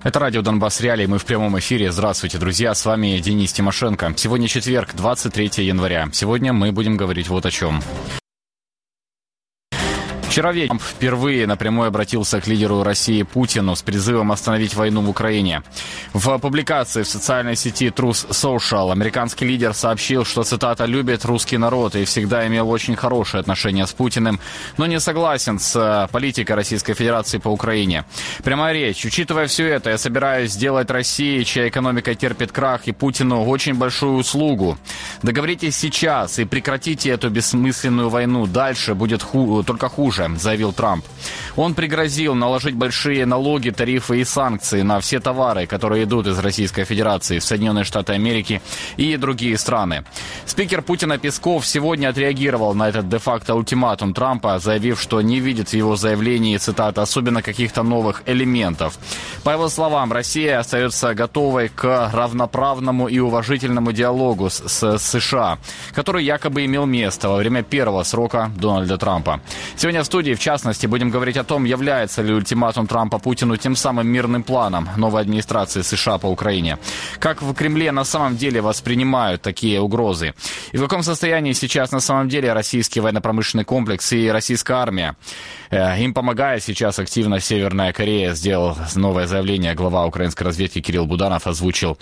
Это радио «Донбасс Реалии», мы в прямом эфире. Здравствуйте, друзья, с вами Денис Тимошенко. Сегодня четверг, 23 января. Сегодня мы будем говорить вот о чем. Вчера вечером впервые напрямую обратился к лидеру России Путину с призывом остановить войну в Украине. В публикации в социальной сети Truth Social американский лидер сообщил, что, цитата, «любит русский народ и всегда имел очень хорошие отношения с Путиным, но не согласен с политикой Российской Федерации по Украине». Прямая речь. Учитывая все это, я собираюсь сделать России, чья экономика терпит крах, и Путину очень большую услугу. Договоритесь сейчас и прекратите эту бессмысленную войну. Дальше будет только хуже, заявил Трамп. Он пригрозил наложить большие налоги, тарифы и санкции на все товары, которые идут из Российской Федерации в Соединенные Штаты Америки и другие страны. Спикер Путина Песков сегодня отреагировал на этот де-факто ультиматум Трампа, заявив, что не видит в его заявлении, цитата, особенно каких-то новых элементов. По его словам, Россия остается готовой к равноправному и уважительному диалогу с США, который якобы имел место во время первого срока Дональда Трампа. Сегодня в студии, в частности, будем говорить о том, является ли ультиматум Трампа Путину тем самым мирным планом новой администрации США по Украине. Как в Кремле на самом деле воспринимают такие угрозы? И в каком состоянии сейчас на самом деле российский военно-промышленный комплекс и российская армия? Им помогает сейчас активно Северная Корея. Сделал новое заявление глава украинской разведки Кирилл Буданов, озвучил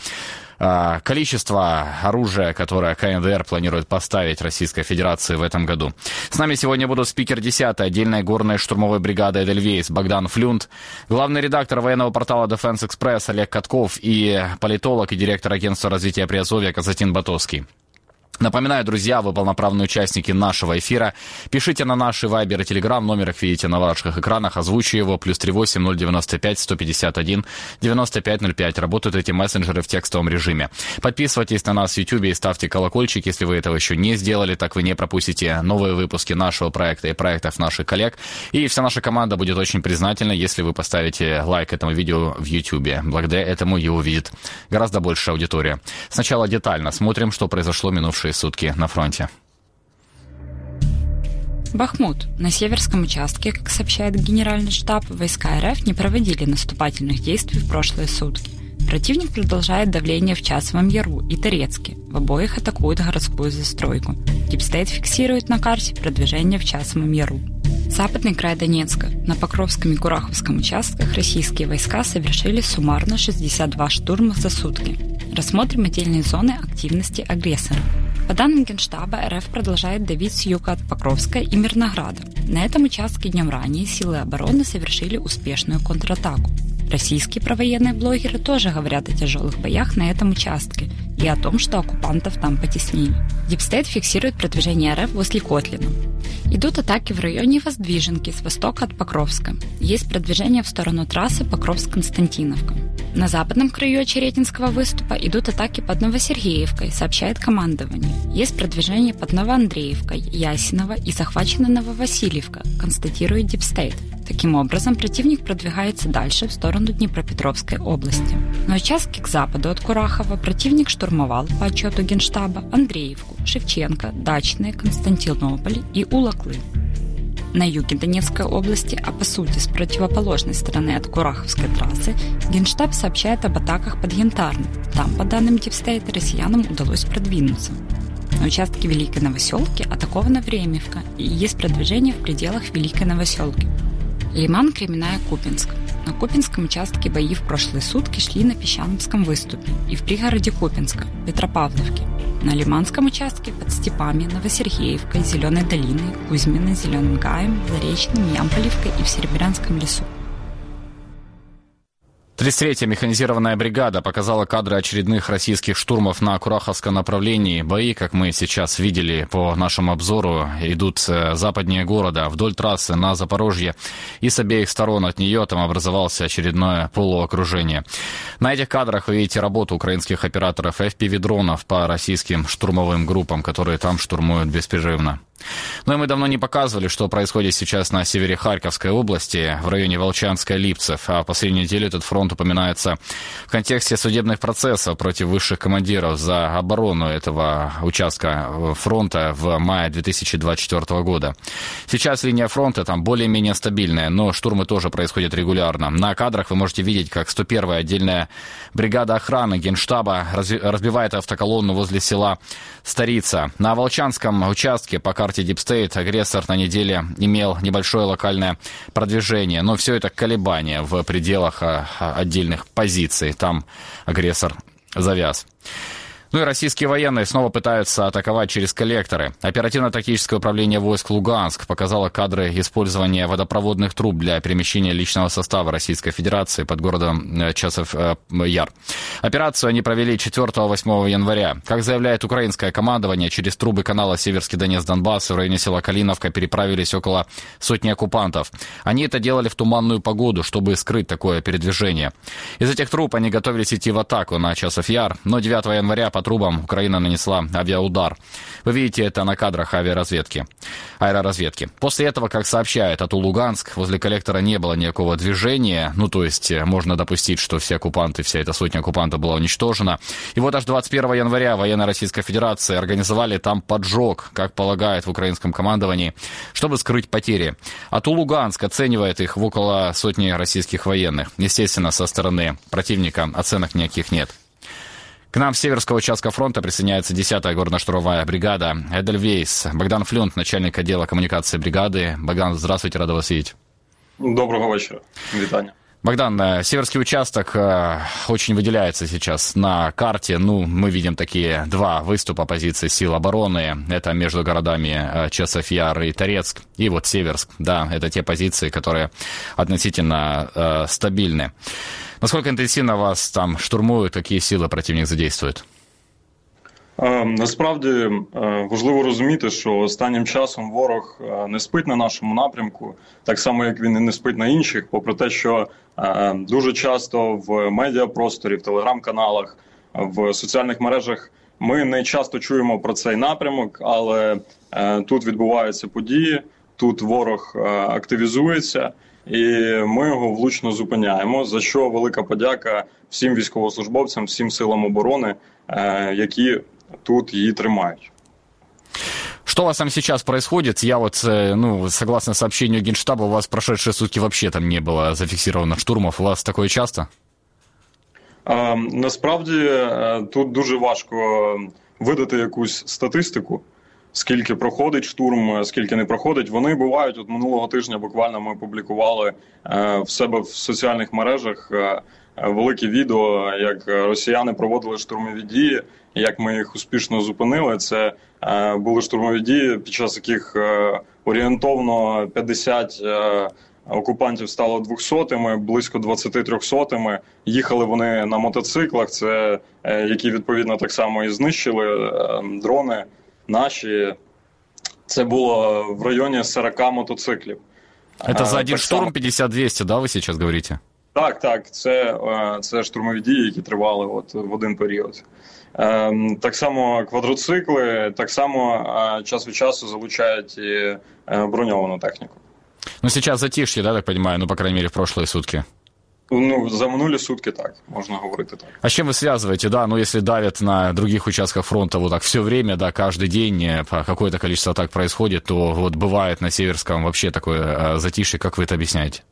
количество оружия, которое КНДР планирует поставить Российской Федерации в этом году. С нами сегодня будут спикер 10-й отдельной горной штурмовой бригады «Эдельвейс» Богдан Флюнт, главный редактор военного портала Defense Express Олег Катков и политолог и директор агентства развития Приазовья Константин Батовский. Напоминаю, друзья, вы полноправные участники нашего эфира. Пишите на наши Вайбер и Телеграм, номер их видите на ваших экранах, озвучу его, +38 095 151 95 05. Работают эти мессенджеры в текстовом режиме. Подписывайтесь на нас в YouTube и ставьте колокольчик, если вы этого еще не сделали, так вы не пропустите новые выпуски нашего проекта и проектов наших коллег. И вся наша команда будет очень признательна, если вы поставите лайк этому видео в YouTube. Благодаря этому его увидит гораздо большая аудитория. Сначала детально смотрим, что произошло минувшие сутки на фронте. Бахмут. На северском участке, как сообщает Генеральный штаб, войска РФ не проводили наступательных действий в прошлые сутки. Противник продолжает давление в Часовом Яру и Торецке. В обоих атакуют городскую застройку. Дипстейт фиксирует на карте продвижение в Часовом Яру. Западный край Донецка. На Покровском и Кураховском участках российские войска совершили суммарно 62 штурма за сутки. Рассмотрим отдельные зоны активности агрессора. По данным Генштаба, РФ продолжает давить с юга от Покровска и Мирнограда. На этом участке днем ранее силы обороны совершили успешную контратаку. Российские провоенные блогеры тоже говорят о тяжелых боях на этом участке и о том, что оккупантов там потеснили. Дипстейт фиксирует продвижение РФ возле Котлина. Идут атаки в районе Воздвиженки с востока от Покровска. Есть продвижение в сторону трассы Покровск-Константиновка. На западном краю Очеретинского выступа идут атаки под Новосергеевкой, сообщает командование. Есть продвижение под Новоандреевкой, Ясиново и захвачена Нововасильевка, констатирует Дипстейт. Таким образом, противник продвигается дальше в сторону Днепропетровской области. На участке к западу от Курахова противник штурмовал, по отчету Генштаба, Андреевку, Шевченко, Дачные, Константинополь и Улаклы. На юге Донецкой области, а по сути с противоположной стороны от Кураховской трассы, Генштаб сообщает об атаках под Янтарным. Там, по данным Дипстейта, россиянам удалось продвинуться. На участке Великой Новоселки атакована Времевка и есть продвижение в пределах Великой Новоселки. Лиман, Кременная, Купинск. На Купинском участке бои в прошлые сутки шли на Песчановском выступе и в пригороде Купинска, Петропавловке. На Лиманском участке под Степами, Новосергеевкой, Зеленой долиной, Кузьминой, Зеленым гаем, Заречным, Ямполевкой и в Серебрянском лесу. 33-я механизированная бригада показала кадры очередных российских штурмов на Кураховском направлении. Бои, как мы сейчас видели по нашему обзору, идут западнее города, вдоль трассы на Запорожье, и с обеих сторон от нее там образовалось очередное полуокружение. На этих кадрах вы видите работу украинских операторов FPV-дронов по российским штурмовым группам, которые там штурмуют беспрерывно. Ну и мы давно не показывали, что происходит сейчас на севере Харьковской области, в районе Волчанска-Липцев. А в последнюю неделю этот фронт упоминается в контексте судебных процессов против высших командиров за оборону этого участка фронта в мае 2024 года. Сейчас линия фронта там более-менее стабильная, но штурмы тоже происходят регулярно. На кадрах вы можете видеть, как 101-я отдельная бригада охраны Генштаба разбивает автоколонну возле села Старица. На Волчанском участке по карте Deep State агрессор на неделе имел небольшое локальное продвижение, но все это колебания в пределах отдельных позиций. Там агрессор завяз. Ну и российские военные снова пытаются атаковать через коллекторы. Оперативно-тактическое управление войск Луганск показало кадры использования водопроводных труб для перемещения личного состава Российской Федерации под городом Часов Яр. Операцию они провели 4-8 января. Как заявляет украинское командование, через трубы канала Северский Донец-Донбасс в районе села Калиновка переправились около сотни оккупантов. Они это делали в туманную погоду, чтобы скрыть такое передвижение. Из этих труб они готовились идти в атаку на Часов Яр, но 9 января по трубам Украина нанесла авиаудар. Вы видите это на кадрах аэроразведки. После этого, как сообщает АТО Луганск, возле коллектора не было никакого движения. Ну, то есть, можно допустить, что все оккупанты, вся эта сотня оккупантов была уничтожена. И вот аж 21 января военные Российской Федерации организовали там поджог, как полагает в украинском командовании, чтобы скрыть потери. АТО Луганск оценивает их в около сотни российских военных. Естественно, со стороны противника оценок никаких нет. К нам с северского участка фронта присоединяется 10-я горно-штурмовая бригада «Эдельвейс». Богдан Флюнт, начальник отдела коммуникации бригады. Богдан, здравствуйте, рада вас видеть. Доброго вечера. Витание. Богдан, северский участок очень выделяется сейчас на карте. Ну, мы видим такие два выступа позиций сил обороны. Это между городами Часов Яр и Торецк. И вот Северск. Да, это те позиции, которые относительно стабильны. Насколько интенсивно вас там штурмують, які сили противник задействує? Насправді важливо розуміти, що останнім часом ворог не спить на нашому напрямку, так само, як він і не спить на інших, попри те, що дуже часто в медіапросторі, в телеграм-каналах, в соціальних мережах ми не часто чуємо про цей напрямок, але тут відбуваються події, тут ворог активізується, і ми його влучно зупиняємо, за що велика подяка всім військовослужбовцям, всім силам оборони, які тут її тримають. Что у вас там сейчас происходит? Я вот, согласно сообщению Генштаба, у вас в прошедшие сутки вообще там не было зафиксировано штурмов. У вас такое часто? Насправді, тут дуже важко видати якусь статистику, скільки проходить штурм, скільки не проходить. Вони бувають, от минулого тижня буквально ми публікували в себе в соціальних мережах велике відео, як росіяни проводили штурмові дії, як ми їх успішно зупинили. Це були штурмові дії, під час яких орієнтовно 50 окупантів стало 200-ми, близько 20 300-ми. Їхали вони на мотоциклах, це які відповідно так само і знищили дрони наші. Це було в районі 40 мотоциклів. Это за один штурм 50-200, да, ви зараз говорите? Так, це штурмові дії, які тривали от в один період. Так само квадроцикли, так само час від часу залучають і броньовану техніку. Ну, сейчас затишье, да, так понимаю, ну, по крайней мере, в прошлые сутки. Ну, за минулі сутки так, можна говорити так. А с чем вы связываете, да, ну, если давят на других участках фронта вот так все время, да, каждый день какое-то количество атак происходит, то вот бывает на Северском вообще такое затишье, как вы это объясняете?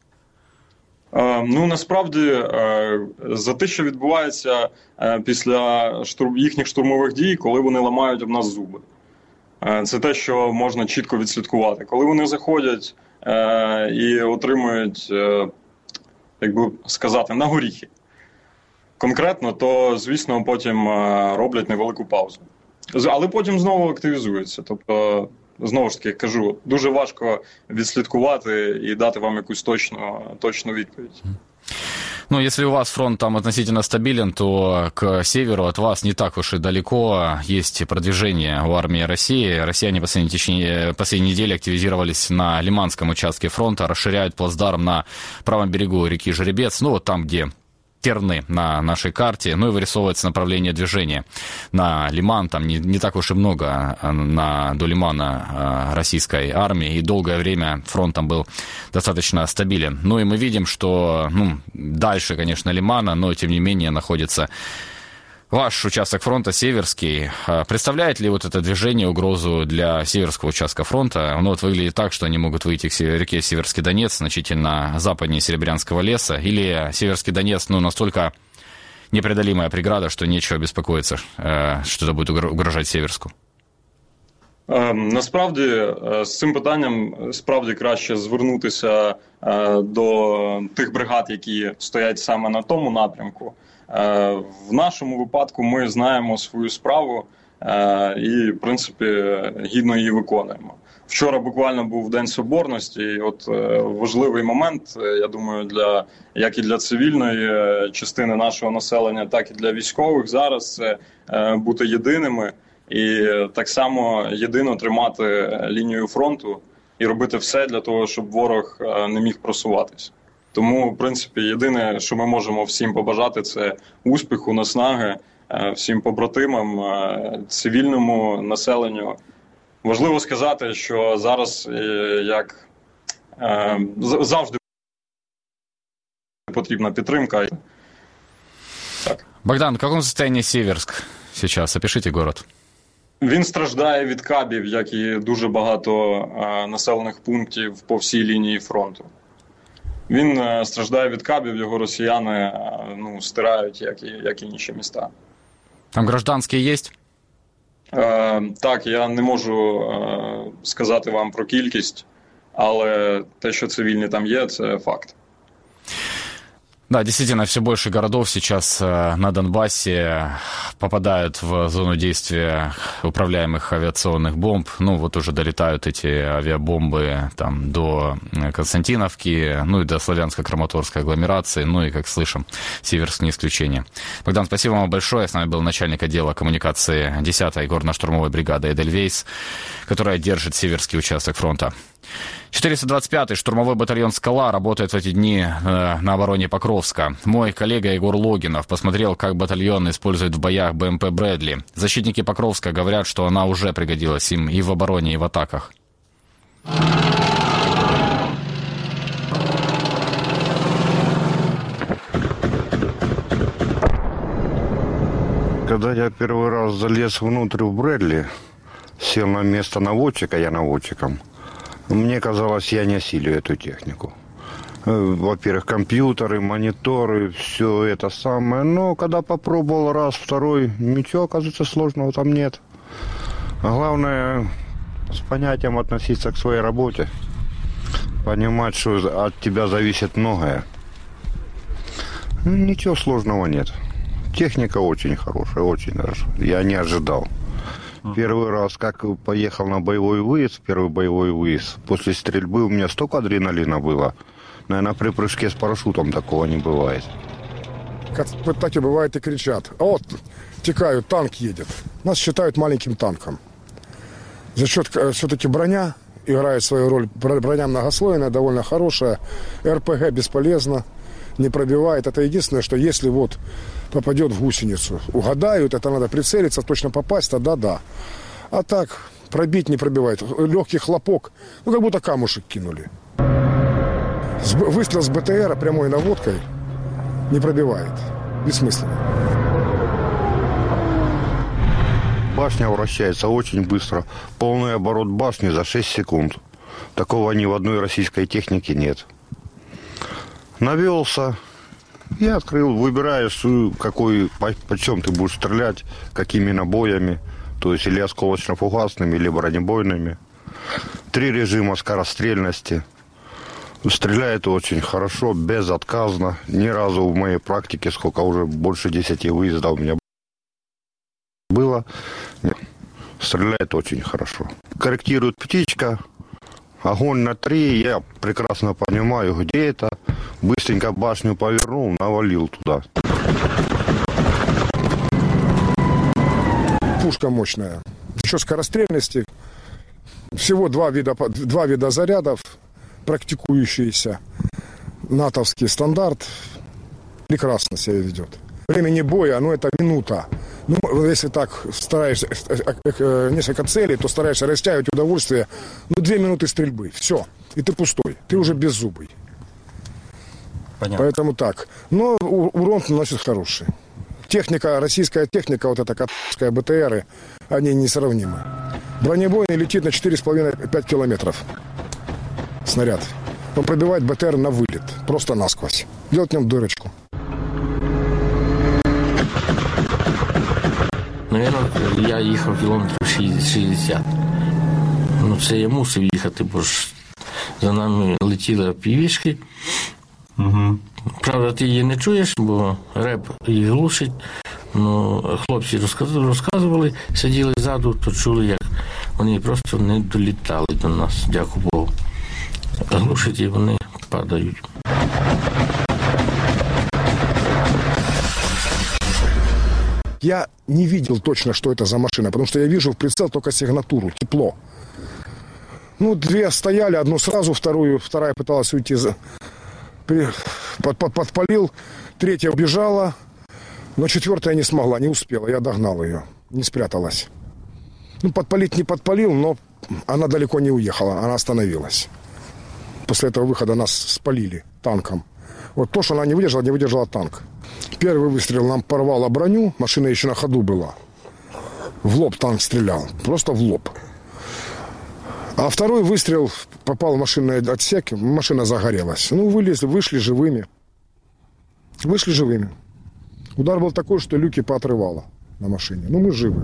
Ну, насправді, затишье відбувається після їхніх штурмових дій, коли вони ламають об нас зуби. Це те, що можна чітко відслідкувати. Коли вони заходять і отримують, як би сказати, на горіхи конкретно, то, звісно, потім роблять невелику паузу. Але потім знову активізуються. Тобто, знову ж таки, кажу, дуже важко відслідкувати і дати вам якусь точну відповідь. Ну, если у вас фронт там относительно стабилен, то к северу от вас не так уж и далеко есть продвижение у армии России. Россияне последние недели активизировались на Лиманском участке фронта, расширяют плацдарм на правом берегу реки Жеребец, ну, вот там, где терны на нашей карте, ну и вырисовывается направление движения на Лиман. Там не так уж и много до Лимана российской армии, и долгое время фронт там был достаточно стабилен. Ну и мы видим, что дальше, конечно, Лимана, но тем не менее находится ваш участок фронта, Северский. Представляет ли вот это движение угрозу для Северского участка фронта? Оно вот выглядит так, что они могут выйти к реке Северский Донец, значительно западнее Серебрянского леса, или Северский Донец, настолько непреодолимая преграда, что нечего беспокоиться, что это будет угрожать Северску? Насправді, з цим питанням справді краще звернутися до тих бригад, які стоять саме на тому напрямку. В нашому випадку ми знаємо свою справу і, в принципі, гідно її виконуємо. Вчора буквально був День Соборності, і от важливий момент, я думаю, як і для цивільної частини нашого населення, так і для військових зараз це бути єдиними і так само єдино тримати лінію фронту і робити все для того, щоб ворог не міг просуватися. Тому, в принципі, єдине, що ми можемо всім побажати, це успіху, наснаги всім побратимам, цивільному населенню. Важливо сказати, що зараз, як завжди, потрібна підтримка. Так. Богдан, в каком состоянии Северск сейчас? Опишите город. Він страждає від кабів, як і дуже багато населених пунктів по всій лінії фронту. Він страждає від кабів, його росіяни стирають, як і інші міста. Там гражданські є? Так, я не можу сказати вам про кількість, але те, що цивільні там є, це факт. Да, действительно, все больше городов сейчас на Донбассе попадают в зону действия управляемых авиационных бомб. Вот уже долетают эти авиабомбы там до Константиновки, и до Славянско-Краматорской агломерации, и, как слышим, Северск не исключение. Богдан, спасибо вам большое. С нами был начальник отдела коммуникации 10-й горно-штурмовой бригады Эдельвейс, которая держит Северский участок фронта. 425-й штурмовой батальон «Скала» работает в эти дни на обороне Покровска. Мой коллега Егор Логинов посмотрел, как батальон использует в боях БМП «Брэдли». Защитники Покровска говорят, что она уже пригодилась им и в обороне, и в атаках. Когда я первый раз залез внутрь в «Брэдли», сел на место наводчика, я наводчиком, мне казалось, я не осилю эту технику. Во-первых, компьютеры, мониторы, все это самое. Но когда попробовал раз, второй, ничего, оказывается, сложного там нет. А главное, с понятием относиться к своей работе. Понимать, что от тебя зависит многое. Ничего сложного нет. Техника очень хорошая, очень даже. Я не ожидал. Первый раз, как поехал на боевой выезд, первый боевой выезд, после стрельбы у меня столько адреналина было. Наверное, при прыжке с парашютом такого не бывает. Так и бывает, и кричат. А вот, текают, танк едет. Нас считают маленьким танком. За счет все-таки броня играет свою роль. Броня многослойная, довольно хорошая. РПГ бесполезно, не пробивает. Это единственное, что если попадет в гусеницу, угадают, это надо прицелиться, точно попасть, тогда да. А так, пробить не пробивает. Легкий хлопок, как будто камушек кинули. Выстрел с БТРа прямой наводкой не пробивает. Бессмысленно. Башня вращается очень быстро. Полный оборот башни за 6 секунд. Такого ни в одной российской технике нет. Навелся и открыл. Выбираешь, почем ты будешь стрелять, какими набоями. То есть или осколочно-фугасными, или бронебойными. 3 режима скорострельности. Стреляет очень хорошо, безотказно. Ни разу в моей практике, сколько уже больше 10 выездов у меня было, стреляет очень хорошо. Корректирует птичка, огонь на 3, я прекрасно понимаю, где это. Быстренько башню повернул, навалил туда. Пушка мощная. Еще скорострельности. Всего два вида зарядов, практикующиеся. натовский стандарт. прекрасно себя ведет. Времени боя, это минута. Если так стараешься, несколько целей, то стараешься растягивать удовольствие. 2 минуты стрельбы, все. И ты пустой, ты уже беззубый. Понятно. Поэтому так. Но урон наносит хороший. Техника, российская техника, вот эта катская БТРы, они несравнимы. Бронебойный летит на 4,5-5 километров. Снаряд. Он пробивает БТР на вылет, просто насквозь. Делать в нем дырочку. Наверное, я їхав кілометрів 60. Це я мусив їхати, бо ж за нами летіли півішки. Угу. Правда, ти її не чуєш, бо реп її глушить. Хлопці розказували, сиділи ззаду, то чули, як вони просто не долітали до нас, дякую Богу. Глушить і вони падають. Я не видел точно, что это за машина, потому что я вижу в прицел только сигнатуру, тепло. 2 стояли, одну сразу, вторая пыталась уйти, подпалил, 3 убежала, но 4 не смогла, не успела, я догнал ее, не спряталась. Подпалить не подпалил, но она далеко не уехала, она остановилась. После этого выхода нас спалили танком. Вот то, что она не выдержала танк. Первый выстрел нам порвало броню, машина еще на ходу была. В лоб танк стрелял, просто в лоб. А второй выстрел попал в машинный отсек, машина загорелась. Вышли живыми. Вышли живыми. Удар был такой, что люки поотрывало на машине. Мы живы.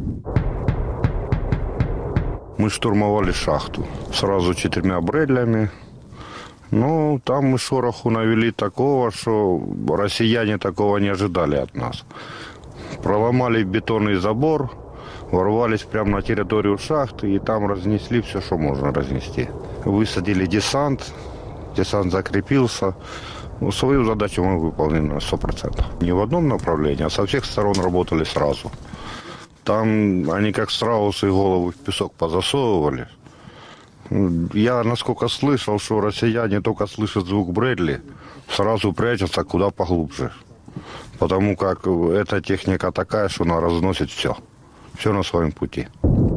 Мы штурмовали шахту. Сразу 4 Бредлями. Там мы шороху навели такого, что россияне такого не ожидали от нас. Проломали бетонный забор, ворвались прямо на территорию шахты и там разнесли все, что можно разнести. Высадили десант закрепился. Свою задачу мы выполнили на 100%. Не в одном направлении, а со всех сторон работали сразу. Там они как страусы головы в песок позасовывали. Я, насколько слышал, что россияне только слышат звук Брэдли, сразу прячутся куда поглубже. Потому как эта техника такая, что она разносит все. Все на своем пути.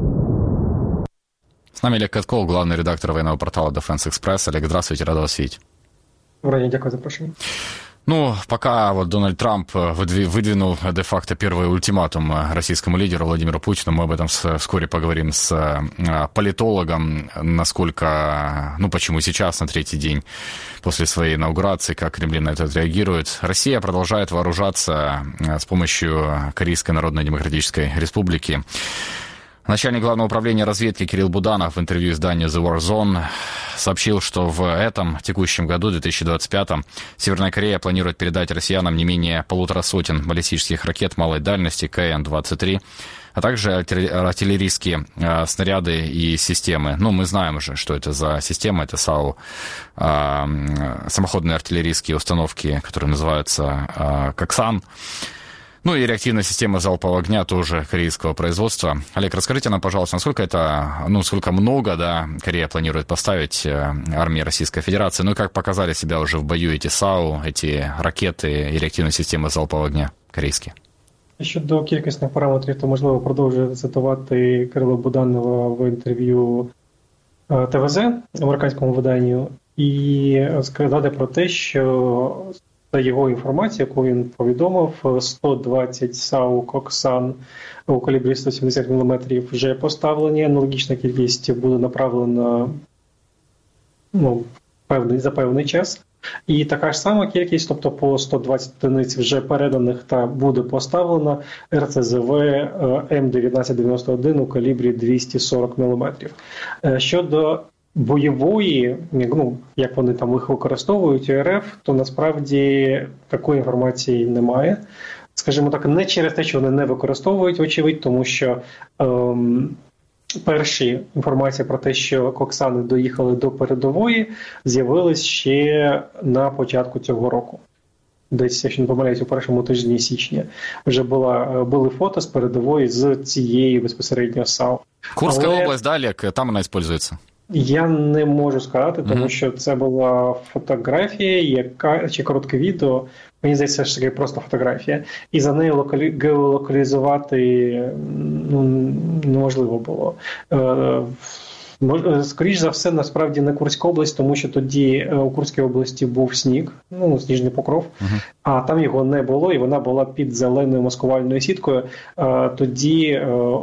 С нами Олег Катков, главный редактор военного портала Defense Express. Олег, здравствуйте, рад вас видеть. Добрый дякую за запрошение. Пока Дональд Трамп выдвинул де-факто первый ультиматум российскому лидеру Владимиру Путину, мы об этом вскоре поговорим с политологом, насколько, почему сейчас, на 3-й день после своей инаугурации, как Кремль на это реагирует. Россия продолжает вооружаться с помощью Корейской Народно-Демократической Республики. Начальник Главного управления разведки Кирилл Буданов в интервью изданию The War Zone сообщил, что в этом текущем году, 2025-м, Северная Корея планирует передать россиянам не менее 150 баллистических ракет малой дальности КН-23, а также артиллерийские снаряды и системы. Мы знаем уже, что это за системы. Это САУ, самоходные артиллерийские установки, которые называются «Коксан». И реактивная система залпового огня тоже корейского производства. Олег, расскажите нам, пожалуйста, сколько много, Корея планирует поставить армии Российской Федерации, и как показали себя уже в бою эти САУ, эти ракети і реактивні системи залпового огня корейські? Щодо кількісних параметрів, то можливо продовжую цитувати Кирила Буданова в інтерв'ю ТВЗ, американському виданню, і сказати про те, що за його інформацією, яку він повідомив, 120 САУ «Коксан» у калібрі 170 мм вже поставлені. Аналогічна кількість буде направлена за певний час. І така ж сама кількість, тобто по 120 одиниць вже переданих та буде поставлена РЦЗВ М1991 у калібрі 240 мм. Щодо бойової, як вони там їх використовують у РФ, то насправді такої інформації немає. Скажімо так, не через те, що вони не використовують, очевидь, тому що перші інформації про те, що «Коксани» доїхали до передової, з'явились ще на початку цього року. Десь, якщо не помиляюсь, у першому тижні січня вже були фото з передової з цієї безпосередньо САУ. Курська область, Олег, там вона використовується? Я не можу сказати, тому що це була фотографія, чи коротке відео, мені здається, що це просто фотографія, і за нею геолокалізувати неможливо було. Скоріш за все, насправді, не Курська область, тому що тоді у Курській області був сніг, сніжний покров, а там його не було, і вона була під зеленою маскувальною сіткою. Тоді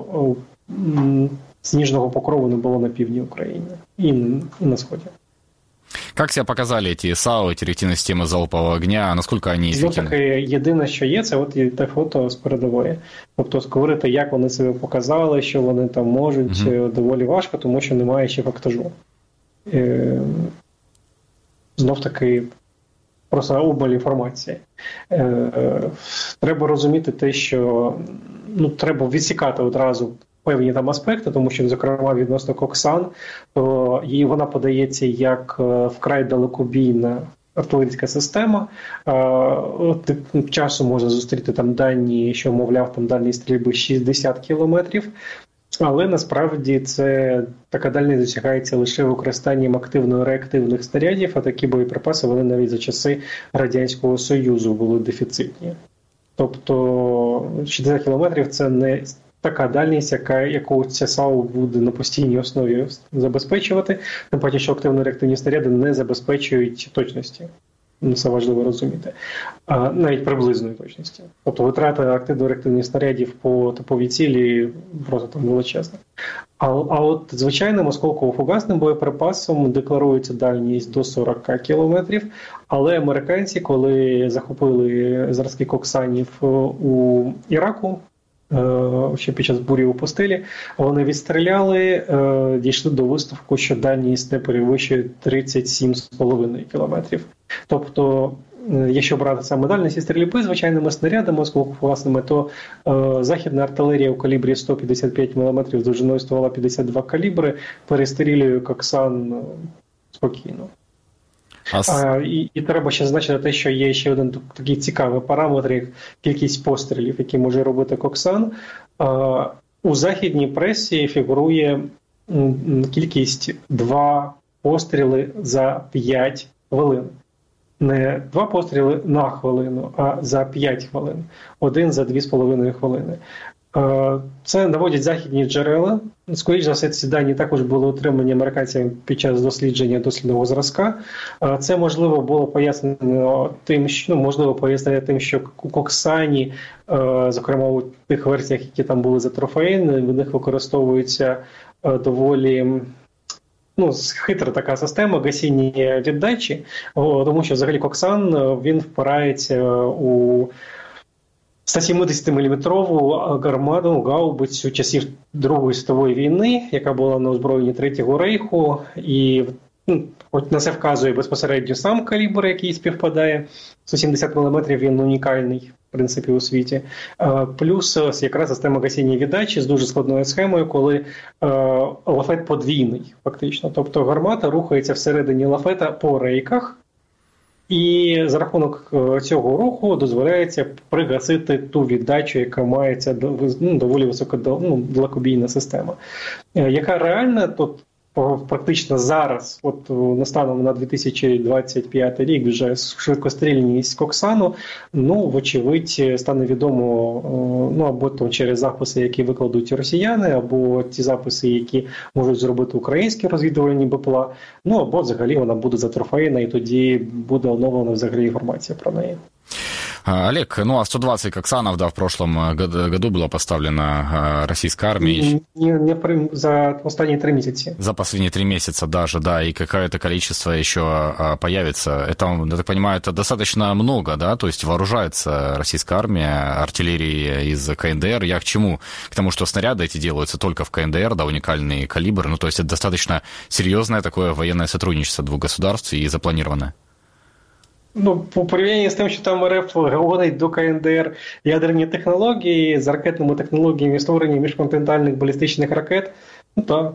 снежного покрову не было на півдні України и на сходе. Как себя показали эти САУ, эти реактивные системы залпового огня? Насколько они эффективны? Єдине, що є, це от те фото з передової. Тобто говорити, як вони себе показали, що вони там можуть, доволі важко, тому що немає ще фактажу. Знов-таки просто обмаль інформації. Треба розуміти те, що треба відсікати одразу певні там аспекти, тому що, зокрема, відносно Коксан, то вона подається як вкрай далекобійна артилерійська система. Часом можна зустріти там дані, що, мовляв, там дальність стрільби 60 кілометрів, але насправді це така дальність досягається лише використанням активно-реактивних снарядів, а такі боєприпаси, вони навіть за часи Радянського Союзу були дефіцитні. Тобто 60 кілометрів – це не така дальність, яку ця САУ буде на постійній основі забезпечувати, тим паче, що активно-реактивні снаряди не забезпечують точності. Це важливо розуміти. Навіть приблизної точності. Тобто витрата активно-реактивних снарядів по типовій цілі просто там величезна. А от звичайним осколково-фугасним боєприпасом декларується дальність до 40 кілометрів, але американці, коли захопили зразки коксанів у Іраку, ще під час бурі у пустелі, вони відстріляли, дійшли до висновку, що дальність не перевищує 37,5 кілометрів. Тобто, якщо брати саме дальність стрільби звичайними снарядами осколково-фугасними, то західна артилерія у калібрі 155 мм довжиною ствола 52 калібри перестрілює Коксан спокійно. І треба ще зазначити те, що є ще один такий цікавий параметр, як кількість пострілів, які може робити Коксан. У західній пресі фігурує кількість 2 постріли за 5 хвилин. Не 2 постріли на хвилину, а за 5 хвилин. 1 за 2,5 хвилини. Це наводять західні джерела. Скоріше за все, ці дані також були отримані американцями під час дослідження дослідного зразка. Це можливо було пояснено тим, що у Коксані, зокрема у тих версіях, які там були за трофейними, в них використовується доволі хитра така система гасіння віддачі, тому що взагалі Коксан, він впирається у 170-мм гармату, гаубицю часів Другої світової війни, яка була на озброєнні Третього Рейху, і на це вказує безпосередньо сам калібр, який співпадає. 170 мм він унікальний, в принципі, у світі. Плюс якраз система гасіння віддачі з дуже складною схемою, коли лафет подвійний, фактично. Тобто гармата рухається всередині лафета по рейках, і за рахунок цього руху дозволяється пригасити ту віддачу, яка має ця доволі далекобійна система. Яка реальна, то практично зараз, станом на 2025 рік, вже швидкострільність Коксану, вочевидь, стане відомо, або то через записи, які викладуть росіяни, або ті записи, які можуть зробити українські розвідувальні БПЛА, або взагалі вона буде затрофейна, і тоді буде оновлена взагалі інформація про неї. Олег, а 120 Коксанов, в прошлом году было поставлено российской армией. Не за последние 3 месяца. За последние 3 месяца даже, да, и какое-то количество еще появится. Это, я так понимаю, это достаточно много, да, то есть вооружается российская армия артиллерией из КНДР. Я к чему? К тому, что снаряды эти делаются только в КНДР, да, уникальный калибр, то есть это достаточно серьезное такое военное сотрудничество двух государств и запланированное. По порівнянні з тим, що там РФ говорить до КНДР ядерні технології з ракетними технологіями створення міжконтинентальних балістичних ракет, так.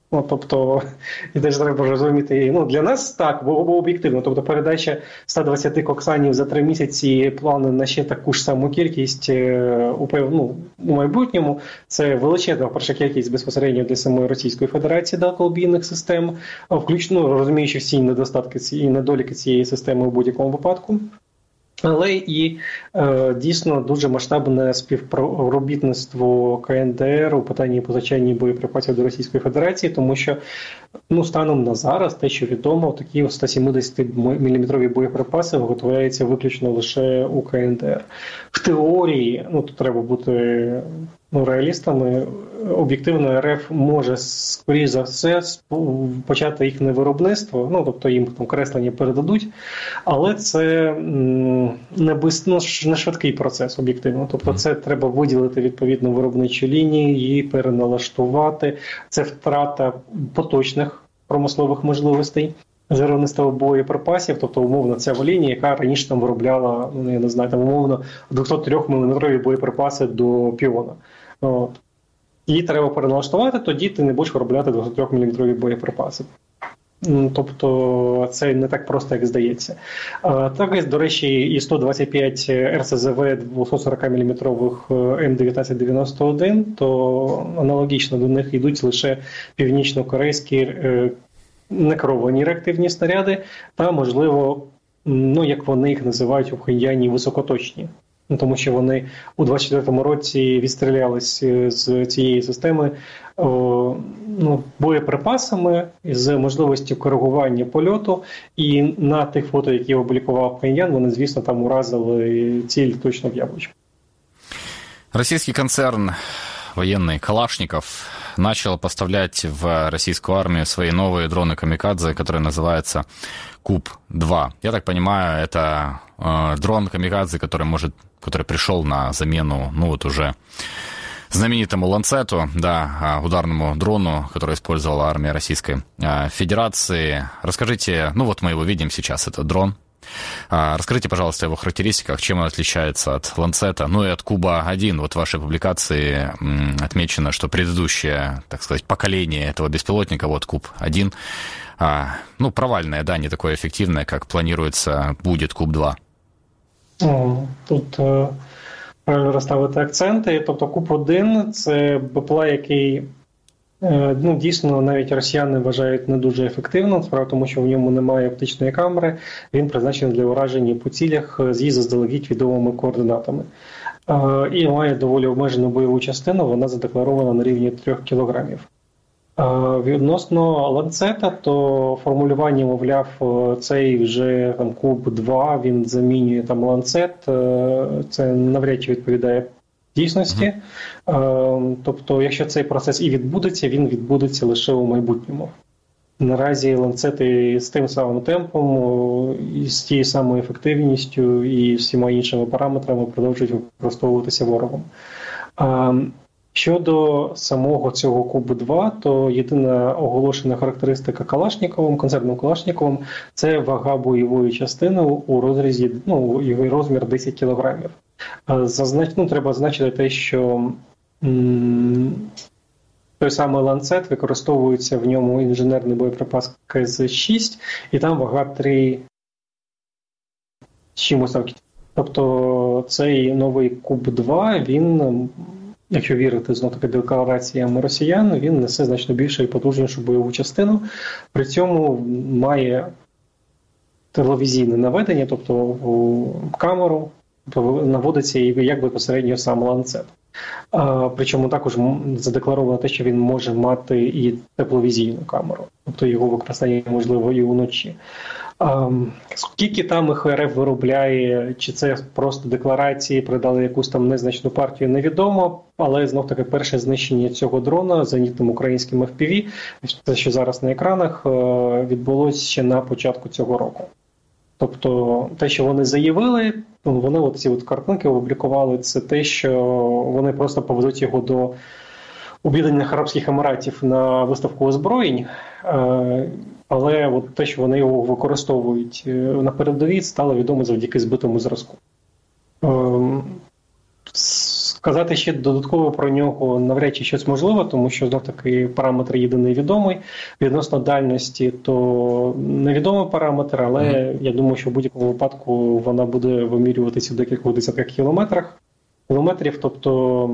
Ну, тобто, і теж треба розуміти, ну, для нас так, бо об'єктивно. Тобто, передача 120 коксанів за 3 місяці, плани на ще таку ж саму кількість у майбутньому, це величезна, перша кількість безпосередньо для самої Російської Федерації далекобійних систем, включно розуміючи всі недостатки і недоліки цієї системи у будь-якому випадку. Але і дійсно дуже масштабне співробітництво КНДР у питанні позичання боєприпасів до Російської Федерації, тому що станом на зараз, те, що відомо, такі 170-мм боєприпаси виготовляються виключно лише у КНДР. В теорії, тут треба бути реалістами, об'єктивно РФ може, скоріш за все, почати їхнє виробництво, тобто їм там креслення передадуть, але це не швидкий процес об'єктивно. Тобто це треба виділити відповідно виробничі лінії, її переналаштувати. Це втрата поточних промислових можливостей виробництва боєприпасів, тобто умовно ця лінія, яка раніше там виробляла, я не знаю, там умовно 203-мм боєприпаси до піона. Її треба переналаштувати, тоді ти не будеш виробляти 203-мм боєприпаси. Тобто це не так просто, як здається. Так, до речі, і 125 РСЗВ 240-мм М1991, то аналогічно до них йдуть лише північно-корейські некеровані реактивні снаряди та, можливо, як вони їх називають у Пхеньяні, високоточні. Тому що вони у 24-му році відстрілялись з цієї системи боєприпасами з можливістю коригування польоту. І на тих фото, які опублікував Пхеньян, вони, звісно, там уразили ціль точно в яблучко. Российский концерн военный «Калашников» начал поставлять в российскую армию свои новые дроны «Камикадзе», которые называются «Куб-2». Я так понимаю, это дрон «Камикадзе», который пришел на замену, уже знаменитому «Ланцету», ударному дрону, который использовала армия Российской Федерации. Расскажите, мы его видим сейчас, этот дрон. Расскажите, пожалуйста, о его характеристиках, чем он отличается от «Ланцета», и от «Куба-1». Вот в вашей публикации отмечено, что предыдущее, так сказать, поколение этого беспилотника, «Куб-1», провальное, не такое эффективное, как планируется, будет «Куб-2». Тут правильно розставити акценти. Тобто Куб-1 – це БПЛА, який дійсно навіть росіяни вважають не дуже ефективним, справа в тому, що в ньому немає оптичної камери, він призначений для ураження по цілях з її заздалегідь відомими координатами. І має доволі обмежену бойову частину, вона задекларована на рівні 3 кілограмів. Відносно «Ланцета», то формулювання, мовляв, цей вже Куб-2, він замінює «Ланцет», це навряд чи відповідає дійсності. Тобто, якщо цей процес і відбудеться, він відбудеться лише у майбутньому. Наразі «Ланцети» з тим самим темпом, і з тією самою ефективністю і всіма іншими параметрами продовжують використовуватися ворогом. Щодо самого цього Куб-2, то єдина оголошена характеристика Калашніковим, концерном Калашніковим, це вага бойової частини у розрізі, його розмір 10 кілограмів. Треба зазначити те, що той самий «Ланцет» використовується в ньому інженерний боєприпас КЗ-6, і там вага 3 чимось там. Тобто цей новий Куб-2, він, якщо вірити знов-таки деклараціям росіян, він несе значно більшу і потужнішу бойову частину, при цьому має телевізійне наведення, тобто у камеру, наводиться як безпосередньо сам «Ланцет». Причому також задекларовано те, що він може мати і тепловізійну камеру, тобто його використання можливо і уночі. Скільки там їх РФ виробляє, чи це просто декларації, придали якусь там незначну партію, невідомо, але знов-таки перше знищення цього дрона зенітним українським FPV, те, що зараз на екранах, відбулося ще на початку цього року. Тобто те, що вони заявили, вони ці картинки опублікували, це те, що вони просто повезуть його до Об'єднаних Арабських Еміратів на виставку озброєнь, але те, що вони його використовують на передовій, стало відомо завдяки збитому зразку. Казати ще додатково про нього навряд чи щось можливо, тому що, знов-таки, параметр єдиний відомий. Відносно дальності, то невідомий параметр, але я думаю, що в будь-якому випадку вона буде вимірюватися в декількох десятках кілометрів, тобто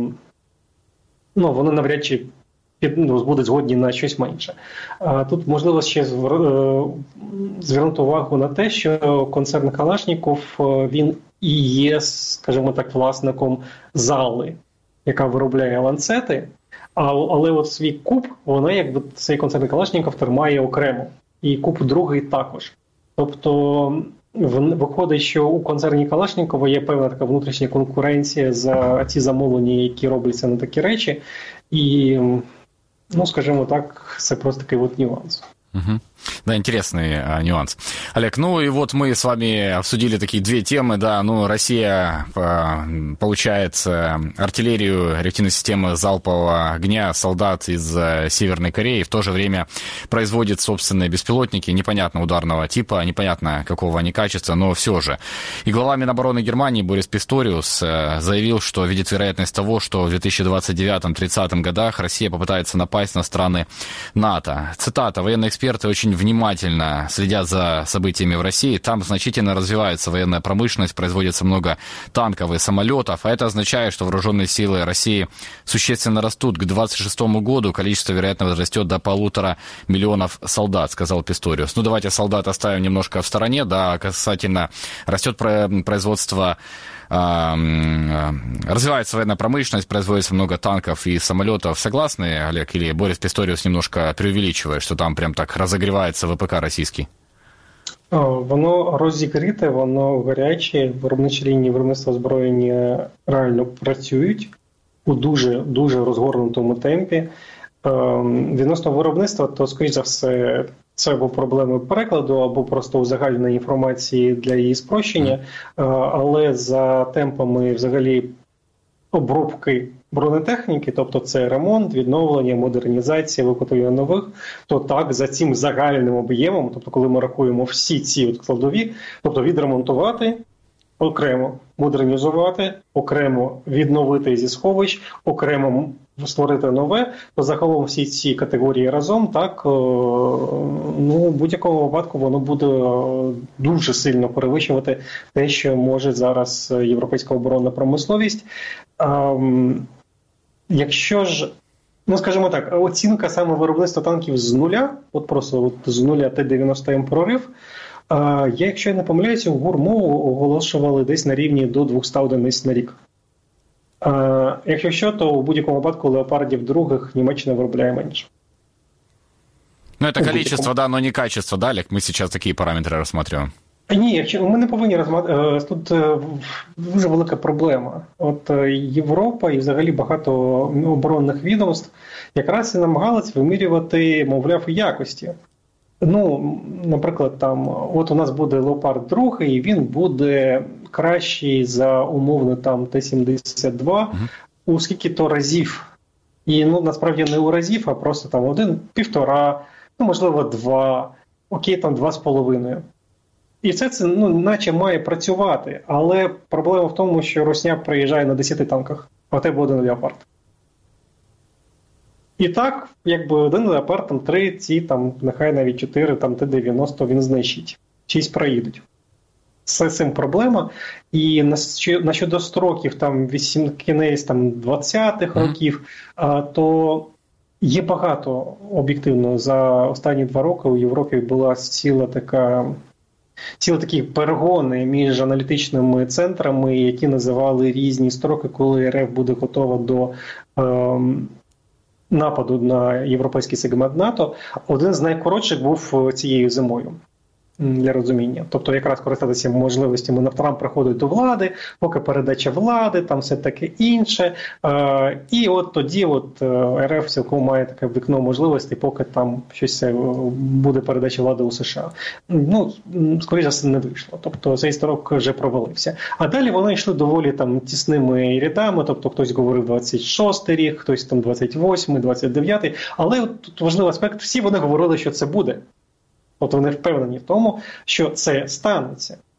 вони навряд чи будуть згодні на щось менше. Тут можливо ще звернути увагу на те, що концерн Калашніков, він і є, скажімо так, власником зали, яка виробляє ланцети, але от свій куб, цей концерн Калашніков тримає окремо. І куб другий також. Тобто виходить, що у концерні Калашнікова є певна така внутрішня конкуренція за ці замовлення, які робляться на такі речі. І, скажімо так, це просто такий от нюанс. Угу. Да, интересный нюанс. Олег, и вот мы с вами обсудили такие две темы, да, Россия получает артиллерию, реактивные системы залпового огня солдат из Северной Кореи, в то же время производит собственные беспилотники непонятно ударного типа, непонятно какого они качества, но все же. И глава Минобороны Германии Борис Писториус заявил, что видит вероятность того, что в 2029-30 годах Россия попытается напасть на страны НАТО. Цитата: «Военные эксперты очень внимательно следят за событиями в России. Там значительно развивается военная промышленность, производится много танков и самолетов, а это означает, что вооруженные силы России существенно растут. К 2026 году количество, вероятно, возрастет до 1,5 миллиона солдат», сказал Писториус. Давайте солдат оставим немножко в стороне, да, касательно растет производство, развивается военная промышленность, производится много танков и самолетов. Согласны, Олег, или Борис Писториус немножко преувеличивает, что там прям так разогревается ВПК російський? Воно розігріте, воно гаряче, виробничі лінії виробництва озброєння реально працюють у дуже розгорнутому темпі. Відносно виробництва, то, скоріш за все, це або проблеми перекладу, або просто узагальненої інформації для її спрощення, але за темпами взагалі обробки бронетехніки, тобто це ремонт, відновлення, модернізація, виготовлення нових, то так, за цим загальним об'ємом, тобто коли ми рахуємо всі ці складові, тобто відремонтувати окремо, модернізувати, окремо відновити зі сховищ, окремо створити нове, то загалом всі ці категорії разом, так, в будь-якому випадку воно буде дуже сильно перевищувати те, що може зараз європейська оборонна промисловість. Якщо ж, скажімо так, оцінка саме виробництва танків з нуля, от просто з нуля Т-90М прорив, я, якщо я не помиляюся, в ГУР-МОУ оголошували десь на рівні до 200 одиниць на рік. Якщо що, то в будь-якому випадку леопардів других Німеччина виробляє менше. Это количество, да, но не качество, да, Олег? Мы сейчас такие параметры рассматриваем. Ні, ми не повинні розглядати. Тут дуже велика проблема. От Європа і взагалі багато оборонних відомств якраз і намагалися вимірювати, мовляв, якості. Наприклад, от у нас буде Леопард 2, і він буде кращий за умовно Т-72 у скільки-то разів. І насправді не у разів, а просто 1, 1,5, можливо 2, окей, 2,5. І це наче має працювати, але проблема в тому, що Русня приїжджає на 10 танках, а у тебе один Леопард. І так, якби один Леопард, 3, ці, нехай навіть 4, Т-90 він знищить. 6 проїдуть. Це цим проблема. І щодо строків, кінець 20-х років, то є багато, об'єктивно, за останні 2 роки у Європі була ціла такі перегони між аналітичними центрами, які називали різні строки, коли РФ буде готова до нападу на європейський сегмент НАТО. Один з найкоротших був цією зимою. Для розуміння. Тобто якраз користатися можливостями Трамп приходить до влади, поки передача влади, все таке інше. І от тоді РФ цілком має таке вікно можливостей, поки щось буде передача влади у США. Скоріше за все, не вийшло. Тобто цей строк вже провалився. А далі вони йшли доволі тісними рядами, тобто хтось говорив 26-й рік, хтось 28-й, 29-й. Але тут важливий аспект, всі вони говорили, що це буде. От вони впевнені в тому, що це станеться.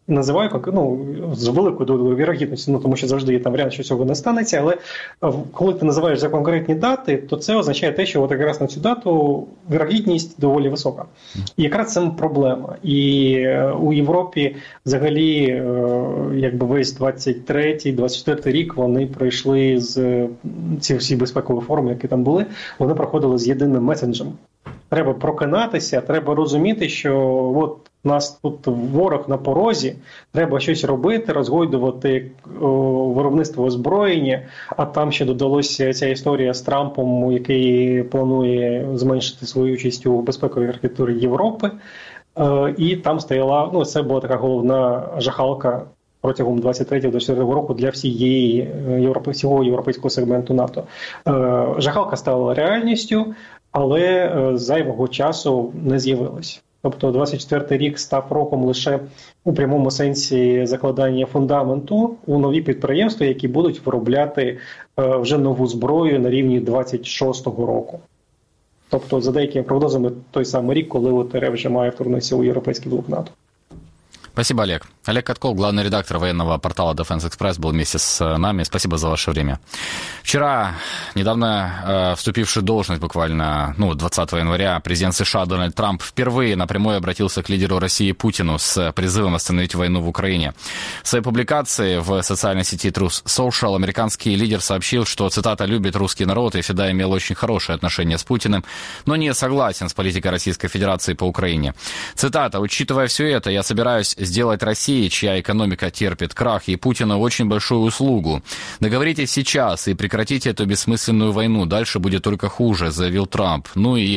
називаю з великою долею вірогідності, тому що завжди є там варіант, що цього не станеться, але коли ти називаєш за конкретні дати, то це означає те, що от якраз на цю дату вірогідність доволі висока. І якраз це проблема. І у Європі взагалі якби весь 23-24 рік вони пройшли з ці всі безпекові форуми, які там були, вони проходили з єдиним месенджем. Треба прокинатися, треба розуміти, що от у нас тут ворог на порозі, треба щось робити, розгойдувати виробництво озброєння, а там ще додалося ця історія з Трампом, який планує зменшити свою участь у безпековій архітектурі Європи. І там стояла, це була така головна жахалка протягом 23-24 року для всього європейського сегменту НАТО. Жахалка стала реальністю, але зайвого часу не з'явилось. Тобто 24-й рік став роком лише у прямому сенсі закладання фундаменту у нові підприємства, які будуть виробляти вже нову зброю на рівні 26-го року. Тобто, за деякими прогнозами, той самий рік, коли РФ вже має вторгнутися у європейський блок НАТО. Спасибо, Олег. Олег Катков, главный редактор военного портала Defense Express, был вместе с нами. Спасибо за ваше время. Вчера, недавно вступивший в должность, буквально 20 января, президент США Дональд Трамп впервые напрямую обратился к лидеру России Путину с призывом остановить войну в Украине. В своей публикации в социальной сети Truth Social американский лидер сообщил, что, цитата, «любит русский народ и всегда имел очень хорошие отношения с Путиным, но не согласен с политикой Российской Федерации по Украине». Цитата, «Учитывая все это, я собираюсь сделать России, чья экономика терпит крах, и Путину очень большую услугу. Договоритесь сейчас и прекратите эту бессмысленную войну. Дальше будет только хуже», заявил Трамп.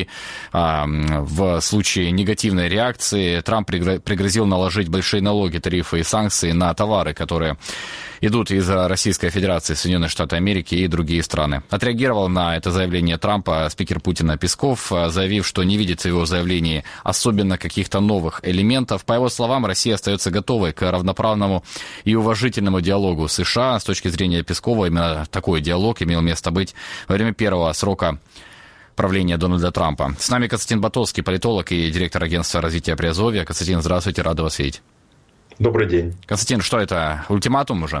В случае негативной реакции Трамп пригрозил наложить большие налоги, тарифы и санкции на товары, которые идут из Российской Федерации, Соединенных Штатов Америки и другие страны. Отреагировал на это заявление Трампа спикер Путина Песков, заявив, что не видит в его заявлении особенно каких-то новых элементов. По его словам, Россия остается готовой к равноправному и уважительному диалогу с США. С точки зрения Пескова, именно такой диалог имел место быть во время первого срока правления Дональда Трампа. С нами Константин Батовский, политолог и директор агентства развития Приазовья. Константин, здравствуйте, рада вас видеть. Добрый день. Константин, что это, ультиматум уже?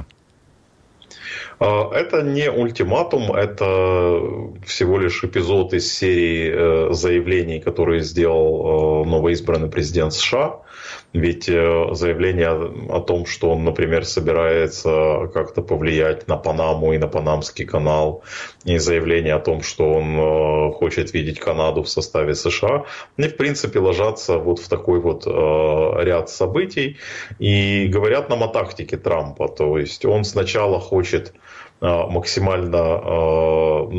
Это не ультиматум, это всего лишь эпизод из серии заявлений, которые сделал новоизбранный президент США. Ведь заявление о том, что он, например, собирается как-то повлиять на Панаму и на Панамский канал, и заявление о том, что он хочет видеть Канаду в составе США, они, в принципе, ложатся вот в такой вот ряд событий и говорят нам о тактике Трампа. То есть он сначала хочет максимально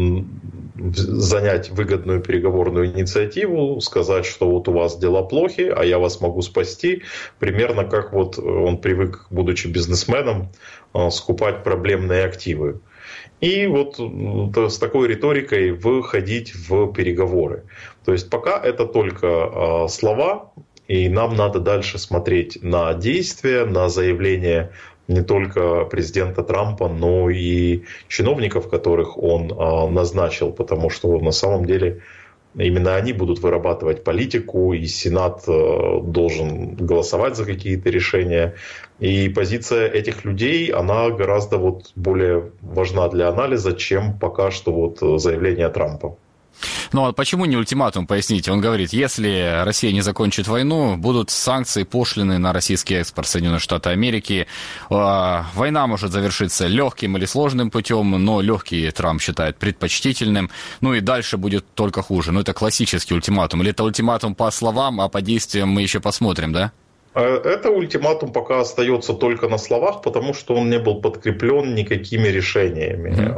занять выгодную переговорную инициативу, сказать, что вот у вас дела плохи, а я вас могу спасти. Примерно как вот он привык, будучи бизнесменом, скупать проблемные активы. И вот с такой риторикой выходить в переговоры. То есть пока это только слова, и нам надо дальше смотреть на действия, на заявления не только президента Трампа, но и чиновников, которых он назначил, потому что на самом деле именно они будут вырабатывать политику, и Сенат должен голосовать за какие-то решения. И позиция этих людей, она гораздо вот более важна для анализа, чем пока что вот заявление Трампа. Ну а почему не ультиматум, поясните? Он говорит, если Россия не закончит войну, будут санкции, пошлины на российский экспорт Соединенных Штатов Америки. Война может завершиться легким или сложным путем, но легкий Трамп считает предпочтительным. Ну и дальше будет только хуже. Ну это классический ультиматум. Или это ультиматум по словам, а по действиям мы еще посмотрим, да? Это ультиматум пока остается только на словах, потому что он не был подкреплен никакими решениями.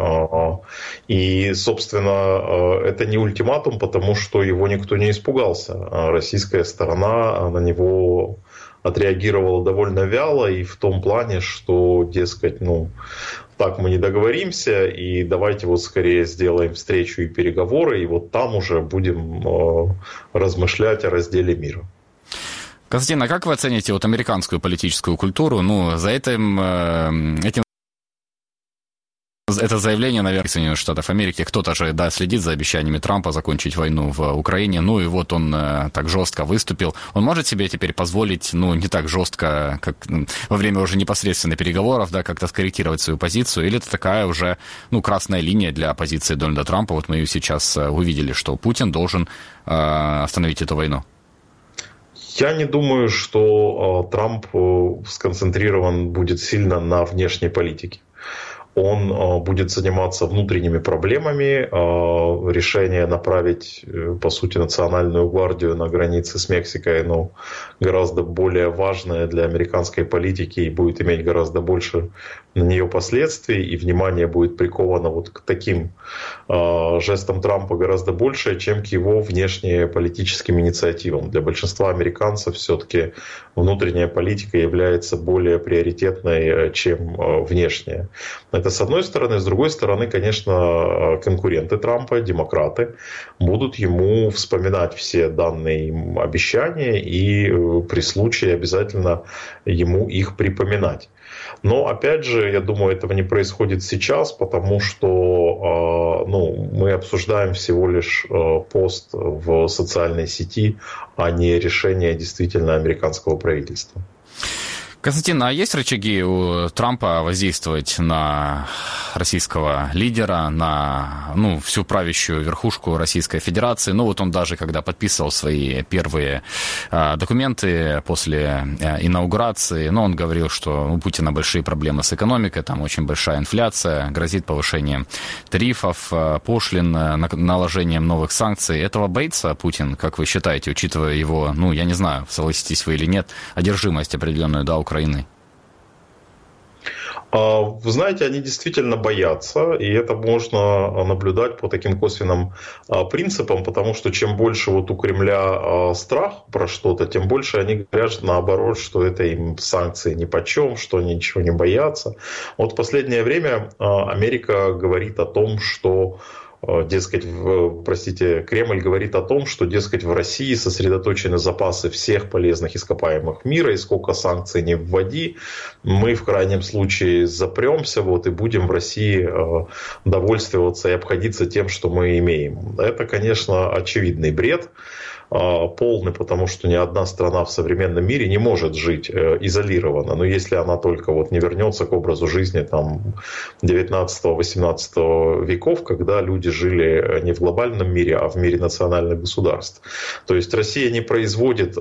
И, собственно, это не ультиматум, потому что его никто не испугался. Российская сторона на него отреагировала довольно вяло и в том плане, что, дескать, так мы не договоримся, и давайте вот скорее сделаем встречу и переговоры, и вот там уже будем размышлять о разделе мира. Константин, а как вы оцените вот американскую политическую культуру? За этим Это заявление, наверное, Соединенных Штатов Америки. Кто-то же, да, следит за обещаниями Трампа закончить войну в Украине. Ну и вот он так жестко выступил. Он может себе теперь позволить, ну, не так жестко, как во время уже непосредственно переговоров, да, как-то скорректировать свою позицию? Или это такая уже, ну, красная линия для позиции Дональда Трампа? Вот мы ее сейчас увидели, что Путин должен остановить эту войну. Я не думаю, что Трамп сконцентрирован будет сильно на внешней политике. Он будет заниматься внутренними проблемами, решение направить, по сути, национальную гвардию на границе с Мексикой, ну, гораздо более важное для американской политики и будет иметь гораздо больше на нее последствий, и внимание будет приковано вот к таким жестам Трампа гораздо больше, чем к его внешнеполитическим инициативам. Для большинства американцев все-таки внутренняя политика является более приоритетной, чем внешняя. Это с одной стороны. С другой стороны, конечно, конкуренты Трампа, демократы, будут ему вспоминать все данные им обещания и при случае обязательно ему их припоминать. Но, опять же, я думаю, этого не происходит сейчас, потому что мы обсуждаем всего лишь пост в социальной сети, а не решение действительно американского правительства. Константин, а есть рычаги у Трампа воздействовать на российского лидера, на всю правящую верхушку Российской Федерации? Ну вот он даже, когда подписывал свои первые документы после инаугурации, он говорил, что у Путина большие проблемы с экономикой, там очень большая инфляция, грозит повышением тарифов, пошлин, наложением новых санкций. Этого боится Путин, как вы считаете, учитывая его, я не знаю, согласитесь вы или нет, одержимость определенную, да, Украиной? Вы знаете, они действительно боятся, и это можно наблюдать по таким косвенным принципам, потому что чем больше вот у Кремля страх про что-то, тем больше они говорят наоборот, что это им санкции нипочем, что они ничего не боятся. Вот в последнее время Америка говорит о том, что Кремль говорит о том, что, в России сосредоточены запасы всех полезных ископаемых мира, и сколько санкций не вводи, мы в крайнем случае запремся и будем в России довольствоваться и обходиться тем, что мы имеем. Это, конечно, очевидный бред, полный, потому что ни одна страна в современном мире не может жить изолированно. Но если она только не вернется к образу жизни 19-18 веков, когда люди жили не в глобальном мире, а в мире национальных государств. То есть Россия не производит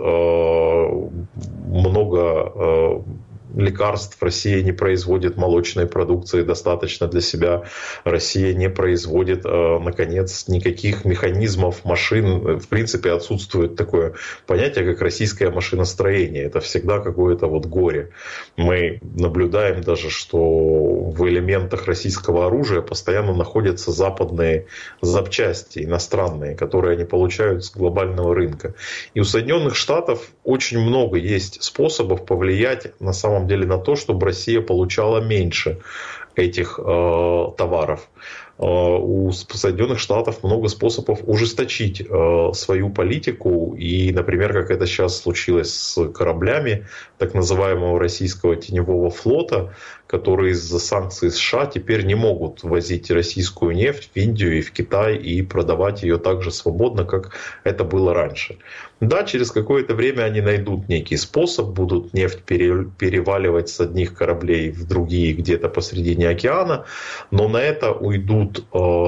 много лекарств, Россия не производит молочной продукции достаточно для себя, Россия не производит, наконец, никаких механизмов, машин. В принципе, отсутствует такое понятие, как российское машиностроение. Это всегда какое-то горе. Мы наблюдаем даже, что в элементах российского оружия постоянно находятся западные запчасти, иностранные, которые они получают с глобального рынка. И у Соединенных Штатов очень много есть способов повлиять на самом деле на то, чтобы Россия получала меньше этих товаров. У Соединенных Штатов много способов ужесточить свою политику. И, например, как это сейчас случилось с кораблями так называемого российского теневого флота, которые из-за санкций США теперь не могут возить российскую нефть в Индию и в Китай и продавать ее так же свободно, как это было раньше. Да, через какое-то время они найдут некий способ, будут нефть переваливать с одних кораблей в другие где-то посредине океана, но на это уйдут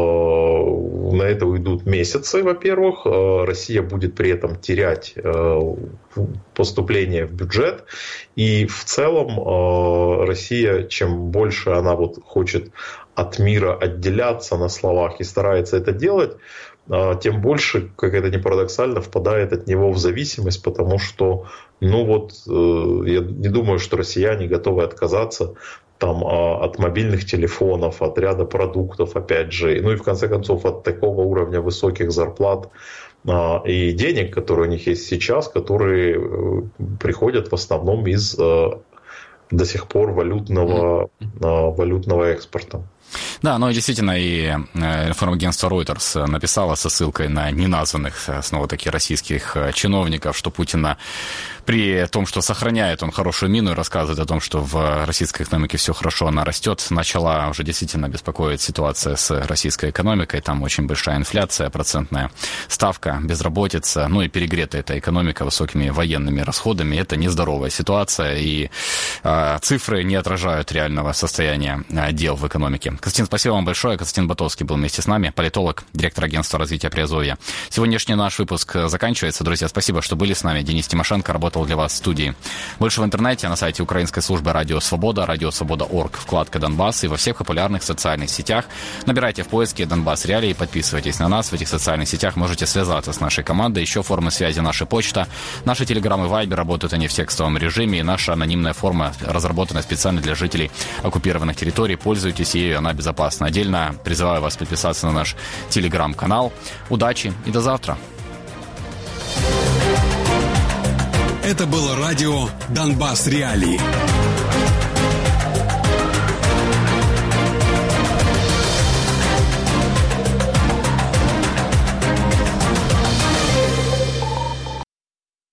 месяцы, во-первых. Россия будет при этом терять поступление в бюджет. И в целом Россия, чем больше она хочет от мира отделяться на словах и старается это делать, тем больше, как это ни парадоксально, впадает от него в зависимость, потому что, я не думаю, что россияне готовы отказаться от мобильных телефонов, от ряда продуктов, опять же, и в конце концов от такого уровня высоких зарплат и денег, которые у них есть сейчас, которые приходят в основном из до сих пор валютного экспорта. Да, ну и действительно, и информагентство Reuters написало со ссылкой на неназванных, снова-таки, российских чиновников, что Путина при том, что сохраняет он хорошую мину и рассказывает о том, что в российской экономике все хорошо, она растет, начала уже действительно беспокоить ситуация с российской экономикой. Там очень большая инфляция, процентная ставка, безработица, ну и перегретая эта экономика высокими военными расходами. Это нездоровая ситуация, и цифры не отражают реального состояния дел в экономике. Константин, спасибо вам большое. Константин Ботовский был вместе с нами, политолог, директор агентства развития Приазовья. Сегодняшний наш выпуск заканчивается. Друзья, спасибо, что были с нами. Денис Тимошенко работал для вас в студии. Больше в интернете, на сайте украинской службы «Радио Свобода», радиосвобода.орг, вкладка «Донбасс» и во всех популярных социальных сетях. Набирайте в поиске «Донбасс Реалии», подписывайтесь на нас. В этих социальных сетях можете связаться с нашей командой. Еще формы связи наша почта. Наши телеграм и вайбер работают они в текстовом режиме. И наша анонимная форма разработана специально для жителей оккупированных территорий. Пользуйтесь ею, она безопасна. Отдельно призываю вас подписаться на наш телеграм-канал. Удачи и до завтра. Это было радио «Донбасс Реалии».